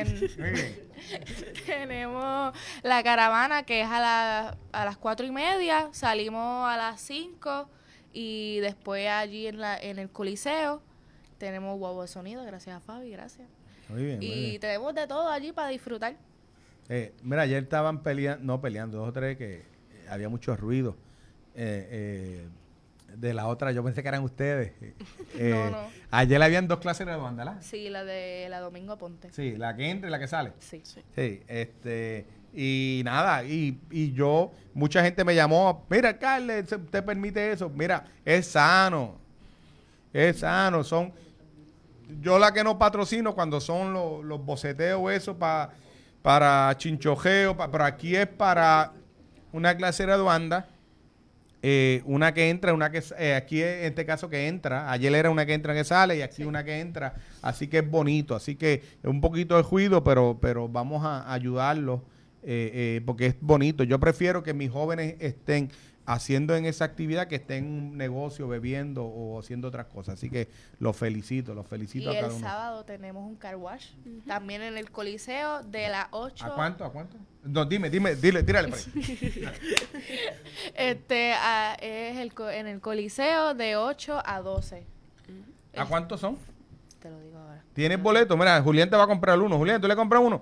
tenemos la caravana que es a, la, a las cuatro y media, salimos a las cinco y después allí en, la, en el Coliseo tenemos guagua de sonido, gracias a Fabi, gracias. Muy bien, muy Y bien. tenemos de todo allí para disfrutar. Eh, mira, ayer estaban peleando, no peleando, dos o tres que eh, había mucho ruido. Eh, eh, de la otra, yo pensé que eran ustedes. Eh, No, no. Ayer habían dos clases de banda, ¿verdad? Sí, la de la Domingo Ponte. Sí, la que entra y la que sale. Sí. Sí. Sí, este, y nada, y, y yo, mucha gente me llamó, mira, Carles, ¿te permite eso? Mira, es sano, es sano, son, yo la que no patrocino cuando son los, los boceteos, eso, pa, para chinchojeo, pa, pero aquí es para una clase de banda, eh, una que entra, una que eh, aquí en este caso que entra, ayer era una que entra que sale y aquí una que entra, así que es bonito, así que es un poquito de ruido, pero, pero vamos a ayudarlos eh, eh, porque es bonito. Yo prefiero que mis jóvenes estén haciendo en esa actividad que esté en un negocio, bebiendo o haciendo otras cosas. Así que los felicito, los felicito Y a cada el uno. sábado tenemos un car wash, también en el Coliseo de las ocho. ¿A cuánto? ¿A cuánto? No, dime, dime, dile, tírale por ahí. Este, a- es el, co- en el Coliseo de ocho a doce. ¿A cuántos son? Te lo digo ahora. ¿Tienes boleto? Mira, Julián te va a comprar uno. Julián, ¿tú le compras uno?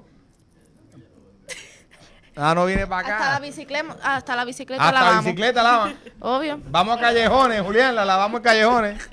Ah, no viene para acá. Hasta la bicicleta, hasta la bicicleta Hasta la lavamos. bicicleta lavan. Obvio. Vamos a callejones, Julián, la lavamos en callejones.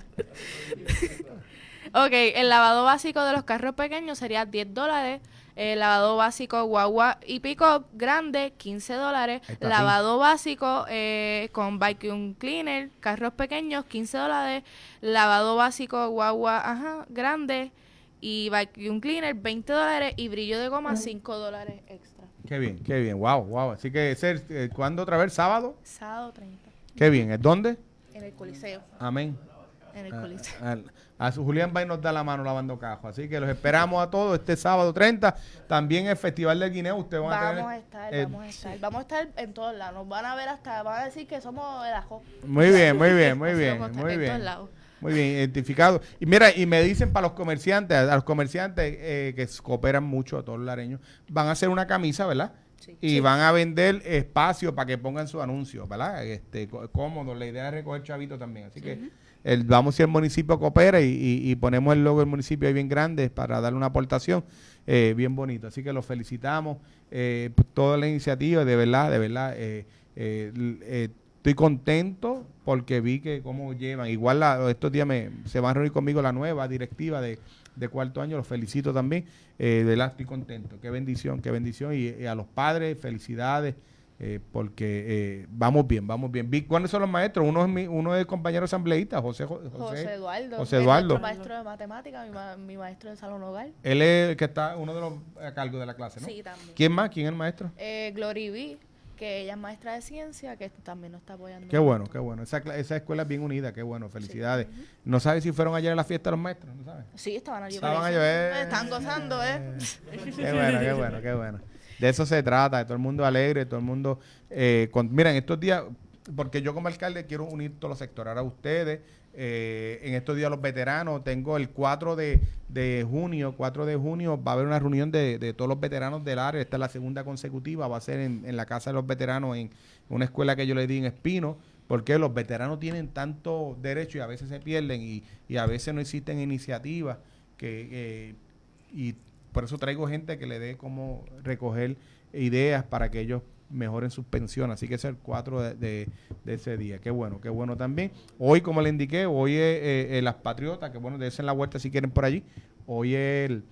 Ok, el lavado básico de los carros pequeños sería diez dólares. El lavado básico guagua y pick-up grande, quince dólares. Ahí está, Lavado básico eh, con vacuum cleaner, carros pequeños, quince dólares. Lavado básico guagua ajá, grande y vacuum cleaner, veinte dólares. Y brillo de goma, cinco dólares extra. Qué bien, qué bien, wow, wow. Así que, ser, eh, ¿cuándo otra vez? ¿Sábado? Sábado treinta, Qué bien, ¿es dónde? en el Coliseo. Amén. En el A, Coliseo. a- a su Julián va y nos da la mano lavando cajos. Así que los esperamos a todos este sábado treinta. También el Festival del Guineo. Ustedes van a Vamos tener, a estar, eh, vamos a estar. Vamos a estar en todos lados. Nos van a ver hasta, van a decir que somos el ajo. Muy bien, muy bien, muy Así bien, vamos a estar muy en bien. todos lados. Muy bien, identificado. Y mira, y me dicen para los comerciantes, a los comerciantes eh, que cooperan mucho, a todos los lareños, van a hacer una camisa, ¿verdad? Sí. Y Sí. van a vender espacio para que pongan sus anuncios, ¿verdad? Este, có- cómodo, la idea es recoger chavito también. Así que el, vamos si el municipio coopera y, y- y ponemos el logo del municipio ahí bien grande para darle una aportación eh, bien bonito. Así que los felicitamos, eh, por toda la iniciativa, de verdad, de verdad. eh, eh, l- eh, estoy contento porque vi que cómo llevan. Igual la- estos días me, se van a reunir conmigo la nueva directiva de, de cuarto año, los felicito también. Eh, de verdad estoy contento. Qué bendición, qué bendición. Y, y a los padres, felicidades, eh, porque eh, vamos bien, vamos bien. Vi, ¿cuáles son los maestros? Uno es mi, uno es el compañero asambleísta, José, Jo- José, José Eduardo. José es Eduardo. nuestro maestro de matemáticas, mi, ma- mi maestro de salón hogar. Él es el que está, uno de los a cargo de la clase, ¿no? Sí, también. ¿Quién más? ¿Quién es el maestro? Eh, Glory B, que ella es maestra de ciencia, que también nos está apoyando. Qué bueno, qué bueno. Esa, cla- esa escuela es bien unida, qué bueno, felicidades. ¿No sabes si fueron ayer a la fiesta de los maestros? ¿No sabes? Sí, estaban allí. Estaban por allí, eso. eh. Están gozando, ¿eh? Qué bueno, qué bueno, qué bueno. De eso se trata, de todo el mundo alegre, todo el mundo... Eh, con, mira, en estos días, porque yo como alcalde quiero unir todos los sectores. Ahora ustedes, eh, en estos días los veteranos, tengo el cuatro de, de junio, cuatro de junio va a haber una reunión de, de todos los veteranos del área. Esta es la segunda consecutiva, va a ser en, en la Casa de los Veteranos, en una escuela que yo le di en Espino, porque los veteranos tienen tanto derecho y a veces se pierden y, y a veces no existen iniciativas que... eh, y por eso traigo gente que le dé como recoger ideas para que ellos mejoren sus pensiones. Así que ese es el cuatro de, de, de ese día. Qué bueno, qué bueno también. Hoy, como le indiqué, hoy es eh, eh, las Patriotas, que bueno, dense la vuelta si quieren por allí. Hoy es el,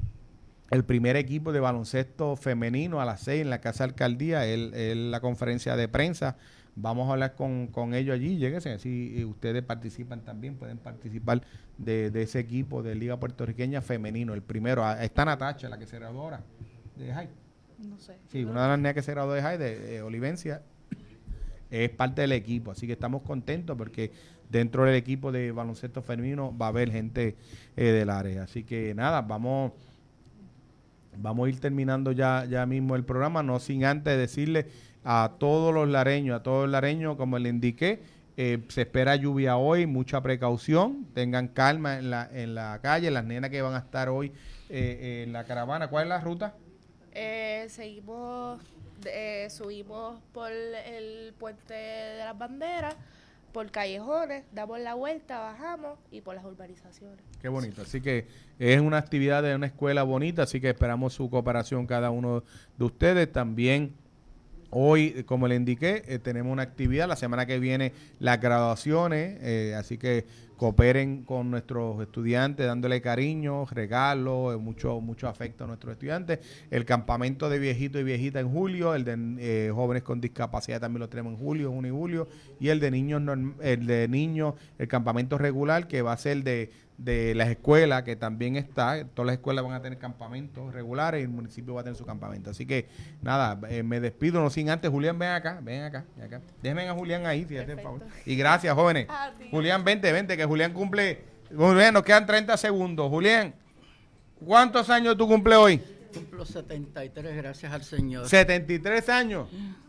el primer equipo de baloncesto femenino a las seis en la Casa de Alcaldía. Es la conferencia de prensa. Vamos a hablar con, con ellos allí. Lléguense, así ustedes participan también, pueden participar de, de ese equipo de Liga Puertorriqueña Femenino. El primero, ah, está Natacha, la que se graduó ahora de High. No sé. Sí, una de las niñas que se graduó de High, de, de Olivencia, es parte del equipo. Así que estamos contentos porque dentro del equipo de baloncesto femenino va a haber gente eh, del área. Así que nada, vamos... Vamos a ir terminando ya, ya mismo el programa, no sin antes decirle a todos los lareños, a todos los lareños, como le indiqué, eh, se espera lluvia hoy, mucha precaución, tengan calma en la, en la calle, las nenas que van a estar hoy eh, eh, en la caravana. ¿Cuál es la ruta? Eh, seguimos, eh, subimos por el puente de las banderas, por callejones, damos la vuelta, bajamos y por las urbanizaciones. Qué bonito. Así que es una actividad de una escuela bonita, así que esperamos su cooperación cada uno de ustedes. También hoy, como le indiqué, eh, tenemos una actividad, la semana que viene las graduaciones, eh, así que cooperen con nuestros estudiantes, dándole cariño, regalos, eh, mucho mucho afecto a nuestros estudiantes. El campamento de viejitos y viejitas en julio, el de eh, jóvenes con discapacidad también lo tenemos en julio, junio y julio, y el de niños, norm- el de niños, el campamento regular que va a ser de de las escuelas, que también está, todas las escuelas van a tener campamentos regulares y el municipio va a tener su campamento. Así que, nada, eh, me despido, no sin antes, Julián, ven acá, ven acá, ven acá. Déjenme a Julián ahí, fíjate, por favor. Y gracias, jóvenes. A ti. Julián, vente, vente, que Julián cumple, Julián, nos quedan treinta segundos. Julián, ¿cuántos años tú cumples hoy? Cumplo setenta y tres, gracias al Señor. setenta y tres años.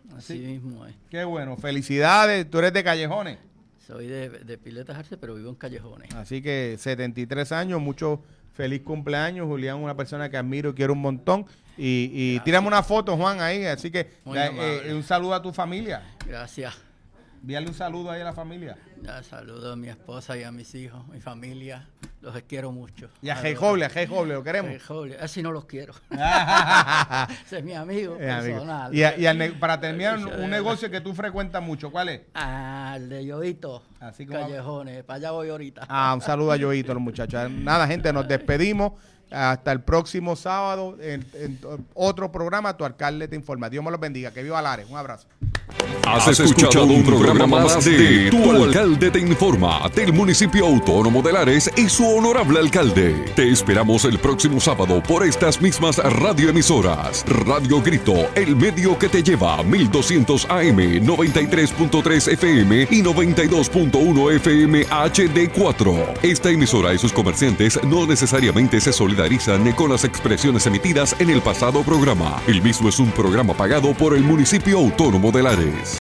Así Sí. mismo es. Qué bueno, felicidades. Tú eres de Callejones. Soy de, de Piletas Arce, pero vivo en Callejones. Así que setenta y tres años, mucho feliz cumpleaños. Julián, una persona que admiro y quiero un montón. Y, y tírame una foto, Juan, ahí. Así que Muy da- amable. eh, un saludo a tu familia. Gracias. Envíale un saludo ahí a la familia. Ya, saludo a mi esposa y a mis hijos, mi familia. Los quiero mucho. Y a Jay Joble, a Jay Joble, lo queremos. Jay Joble, así no los quiero. Eh, Ese es mi amigo amigo. personal. Y, a- y al ne- para terminar, un, Mucho, un de negocio que tú frecuentas mucho, ¿cuál es? Ah, el de Yoito. Así como- Callejones. Para allá voy ahorita. Ah, un saludo a Yoito, los muchachos. Nada, gente, nos despedimos. Hasta el próximo sábado en, en otro programa. Tu alcalde te informa. Dios me los bendiga. Que viva Lares. Un abrazo. Has escuchado un programa más de Tu Alcalde te informa del municipio autónomo de Lares y su honorable alcalde. Te esperamos el próximo sábado por estas mismas radioemisoras. Radio Grito, el medio que te lleva mil doscientos A M, noventa y tres punto tres F M y noventa y dos punto uno F M H D cuatro. Esta emisora y sus comerciantes no necesariamente se solidarizan con las expresiones emitidas en el pasado programa. El mismo es un programa pagado por el municipio autónomo de Lares.